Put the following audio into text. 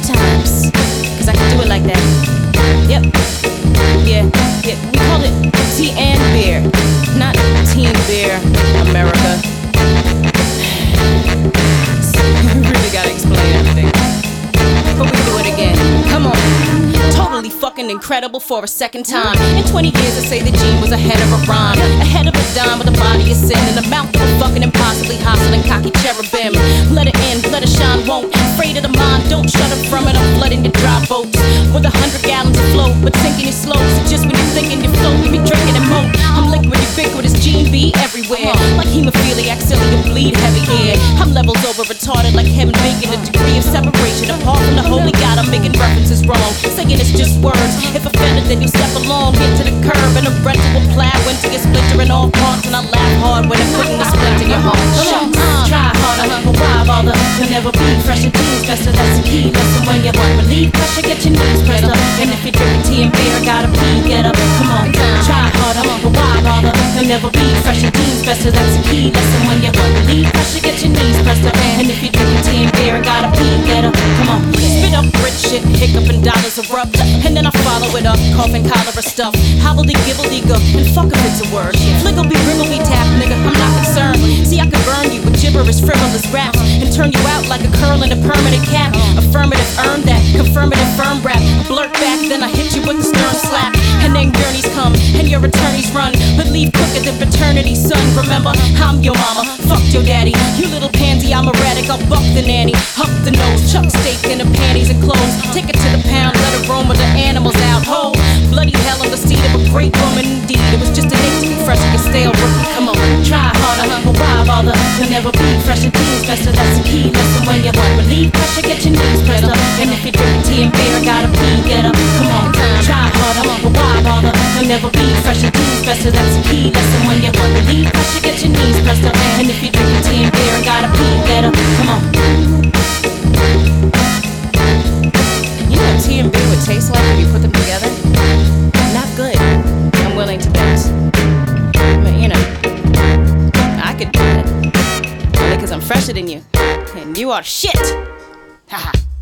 times, cause I can do it like that. Yep, yeah, we call it tea and beer, not tea and beer, America. We really gotta explain everything, but we do it again, come on. Totally fucking incredible for a second time. In 20 years I say that Gene was ahead of a rhyme, ahead of a dime with a body of sin and a mouth of a fucking impossibly hostile and cocky cherubim. Let it in, let it shine, won't. Afraid of the mind, don't shut up from it. I'm flooding your dry boats with 100 gallons of flow, but sinking it slow. So just when you're thinking you're floating, be drinking and moat. I'm liquid, ubiquitous, Gene B everywhere. Like hemophiliac, silly, you bleed heavy here. I'm levels over retarded like Kevin Bacon. A degree of separation apart from the holy God. I'm making references wrong, saying it's just words. If offended, then you step along, get to the curb, and a rental will plow into your splintering all parts. And I laugh hard when I'm putting the splint in your heart. Shucks, try harder, but why bother? You'll never be fresher jeans, best that's the key. Listen when you want relief, pressure, get your knees pressed up. And if you're drinking tea and beer, gotta pee, get up, come on. Try harder, but why bother? You'll never be fresher jeans, best that's the key. Listen when you want relief, pressure, get your knees pressed up. And if you're drinking tea and beer, gotta pee, get up, come on. Spit up rich shit, hiccup and dollars erupt, and then I follow it up, coughing cholera stuff. Hobbledy-gibbledy-go, and fuck if it's a word. Fliggleby-wriggleby-tap, nigga, I'm not concerned. See, I can burn you with gibberish, frivolous raps, and turn you out like a curl in a permanent cap. Affirmative, earn that, confirmative, firm rap. Blurt back, then I hit you with the stern slap. And then gurneys come, and your attorneys run, but leave quicker than paternity, son. Remember, I'm your mama, fuck your daddy. You little pansy, I'm erratic, I'll buck the nanny. Up the nose, chuck steak in her panties and clothes. Take it to the pound, let her roam with the animals out. Ho, bloody hell on the seat of a great woman indeed. It was just an itch to be fresh and stale rookie. Come on, try harder, but why bother? You'll never be fresh and jeans, best that's the key. Listen when you want relief, pressure, get your knees pressed up. And if you're drinking tea and beer, gotta pee, get up, come on. Try harder, but why bother? You'll never be fresh and jeans, best that's the key. Listen when you want relief, pressure, get your knees pressed up. And if you're drinking tea and beer, gotta pee, get up, come on. You know what tea and beer would taste like if you put them together? Not good, I'm willing to bet. But you know, I could do that. Only cause I'm fresher than you, and you are shit. Haha.